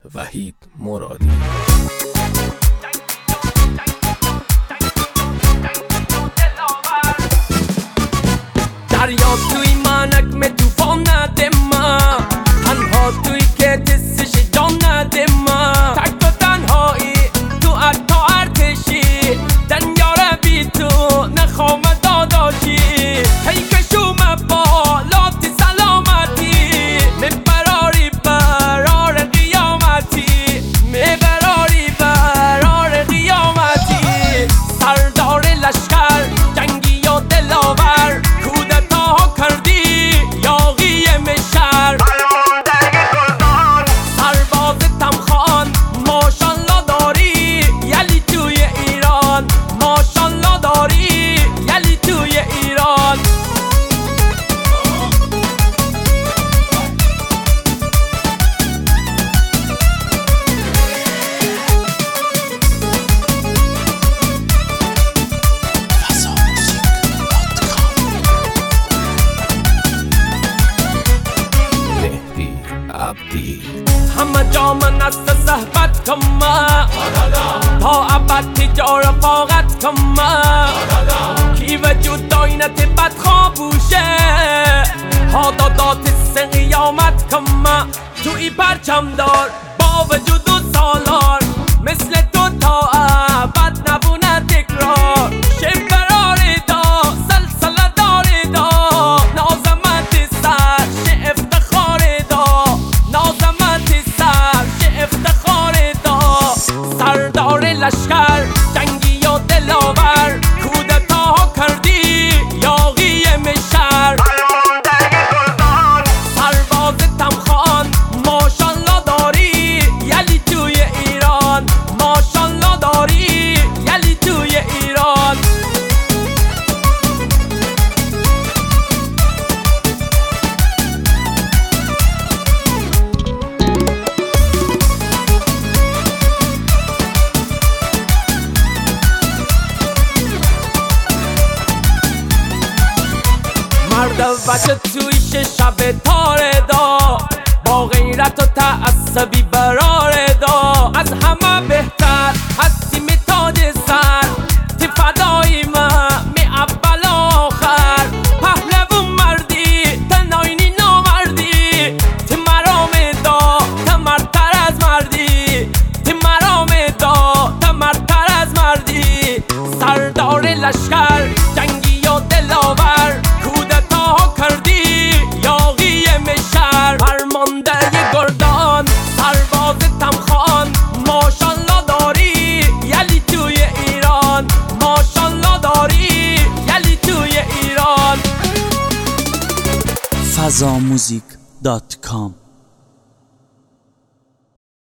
وحید مرادی. دریا توی منک توفان نده ما، تنها توی که دستش جان نده ما، تک و تنهایی تو عطا ارتشی، دنیاره بی تو نخوام داداشی، پیکشوم بالاتی سلامتی، میبراری برار قیامتی، میبراری برار قیامتی، سردار لشکر جنگی و دلاور، کودتا کردی یاغی مشر، سرباز تمخان ماشالله داری، یلی توی ایران ماشالله داری، یلی توی ایران. همه جا من است صحبت کن تا ابد تجار رفاقت کن، کی وجود داینت بدخواه بوشه، حادادات سن قیامت کن، توی پرچم دار با وجود و سالار، مثل تو تا ابد نبونه تکرار، شبرار دا سلسله دار دا، نازمت سر شه افتخار دا، نازمت سر شه افتخار دا، سردار لشکر جنگی و دلاور، کودتا کردی یاغی مشر، سرباز تمخان ماشالله داری، یلی توی ایران ماشالله داری، یلی توی ایران. مرد وجه توی شب تاره دا، با غیرت و تعصبی براره دا، از همه بهتر هستی می تاج سر، تی فدای من می اول آخر، پهلوون مردی تناینی نامردی، تی مرام دا تمرتر از مردی، تی مرام دا تمرتر از مردی، سردار لشکر جنگی و دلاور، کردی یاغی مشر، فرمانده گردان سرباز تمخان ماشالله داری، یلی توی ایران ماشالله داری، یلی توی ایران. fazamuzik.com